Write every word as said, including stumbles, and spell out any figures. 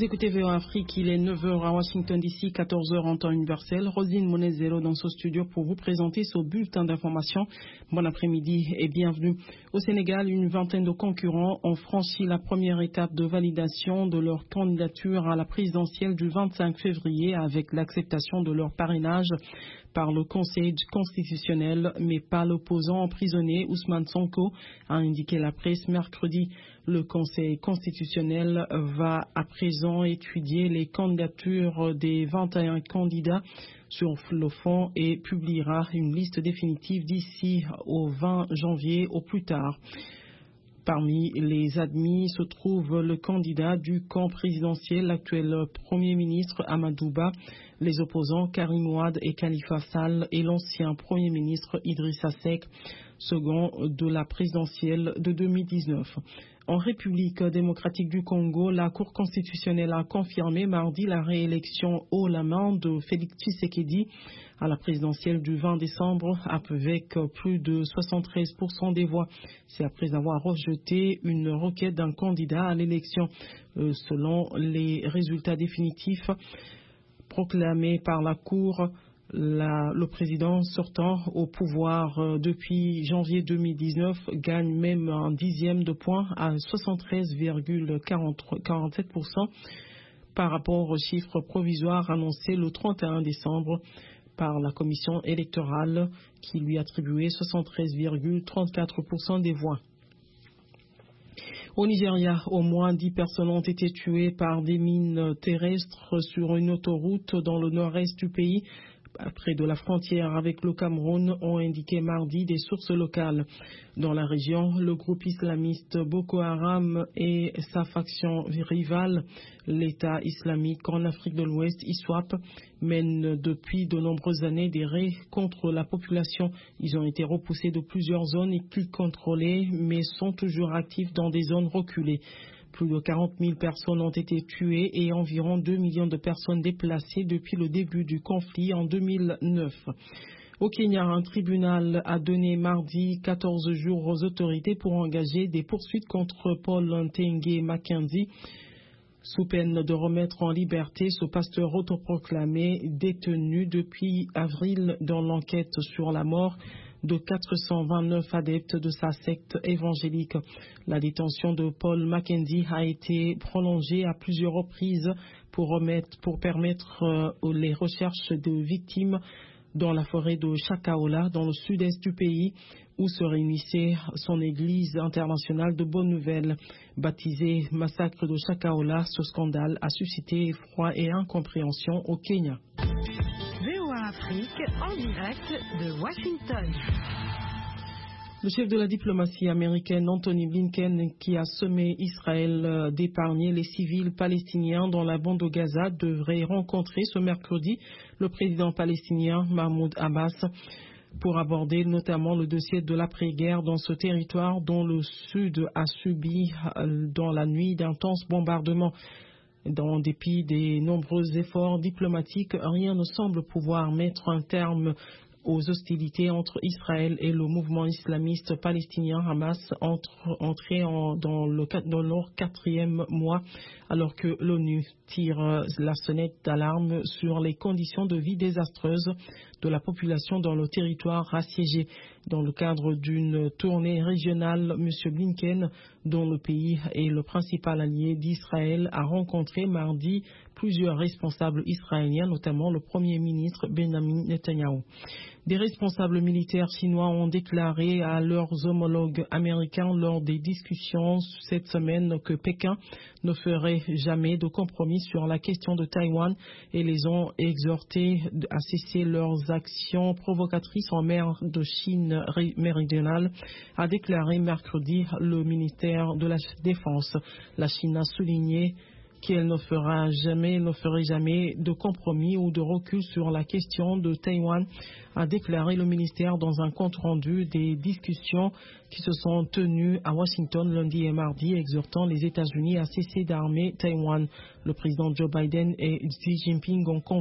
Vous écoutez V O Afrique, il est neuf heures à Washington D C, quatorze heures en temps universel. Rosine Monezero dans ce studio pour vous présenter ce bulletin d'information. Bon après-midi et bienvenue. Au Sénégal, une vingtaine de concurrents ont franchi la première étape de validation de leur candidature à la présidentielle du vingt-cinq février avec l'acceptation de leur parrainage par le Conseil constitutionnel, mais pas l'opposant emprisonné Ousmane Sonko, a indiqué la presse mercredi. Le Conseil constitutionnel va à présent étudier les candidatures des vingt et un candidats sur le fond et publiera une liste définitive d'ici au vingt janvier au plus tard. Parmi les admis se trouve le candidat du camp présidentiel, l'actuel Premier ministre Amadou Ba, les opposants Karim Ouad et Khalifa Sall et l'ancien Premier ministre Idrissa Seck, second de la présidentielle de deux mille dix-neuf. En République démocratique du Congo, la Cour constitutionnelle a confirmé mardi la réélection haut la main de Félix Tshisekedi à la présidentielle du vingt décembre avec plus de soixante-treize pour cent des voix. C'est après avoir rejeté une requête d'un candidat à l'élection. Euh, selon les résultats définitifs proclamés par la Cour, La, le président sortant au pouvoir euh, depuis janvier deux mille dix-neuf gagne même un dixième de point à soixante-treize virgule quarante-sept pour cent par rapport au chiffre provisoire annoncé le trente et un décembre par la commission électorale qui lui attribuait soixante-treize virgule trente-quatre pour cent des voix. Au Nigeria, au moins dix personnes ont été tuées par des mines terrestres sur une autoroute dans le nord-est du pays, près de la frontière avec le Cameroun, ont indiqué mardi des sources locales. Dans la région, le groupe islamiste Boko Haram et sa faction rivale, l'État islamique en Afrique de l'Ouest, I S W A P, mènent depuis de nombreuses années des raids contre la population. Ils ont été repoussés de plusieurs zones et qu'ils contrôlaient, mais sont toujours actifs dans des zones reculées. Plus de quarante mille personnes ont été tuées et environ deux millions de personnes déplacées depuis le début du conflit en deux mille neuf. Au Kenya, un tribunal a donné mardi quatorze jours aux autorités pour engager des poursuites contre Paul Ntenge Mackenzie, sous peine de remettre en liberté ce pasteur autoproclamé détenu depuis avril dans l'enquête sur la mort de quatre cent vingt-neuf adeptes de sa secte évangélique. La détention de Paul Mackenzie a été prolongée à plusieurs reprises pour, remettre, pour permettre euh, les recherches de victimes dans la forêt de Chakaola, dans le sud-est du pays, où se réunissait son église internationale de Bonne Nouvelle. Baptisé Massacre de Chakaola, ce scandale a suscité effroi et incompréhension au Kenya. V O A Afrique en direct de Washington. Le chef de la diplomatie américaine, Anthony Blinken, qui a sommé Israël d'épargner les civils palestiniens dans la bande de Gaza, devrait rencontrer ce mercredi le président palestinien Mahmoud Abbas pour aborder notamment le dossier de l'après-guerre dans ce territoire dont le Sud a subi dans la nuit d'intenses bombardements. Dans dépit des nombreux efforts diplomatiques, rien ne semble pouvoir mettre un terme aux hostilités entre Israël et le mouvement islamiste palestinien Hamas, entre, entré en, dans, le, dans leur quatrième mois, alors que l'ONU tire la sonnette d'alarme sur les conditions de vie désastreuses de la population dans le territoire assiégé. Dans le cadre d'une tournée régionale, M. Blinken, dont le pays est le principal allié d'Israël, a rencontré mardi plusieurs responsables israéliens, notamment le Premier ministre Benjamin Netanyahu. Des responsables militaires chinois ont déclaré à leurs homologues américains lors des discussions cette semaine que Pékin ne ferait jamais de compromis sur la question de Taïwan et les ont exhortés à cesser leurs actions provocatrices en mer de Chine méridionale, a déclaré mercredi le ministère de la Défense. La Chine a souligné qu'elle ne fera jamais, ne ferait jamais de compromis ou de recul sur la question de Taïwan, a déclaré le ministère dans un compte-rendu des discussions qui se sont tenues à Washington lundi et mardi, exhortant les États-Unis à cesser d'armer Taïwan. Le président Joe Biden et Xi Jinping ont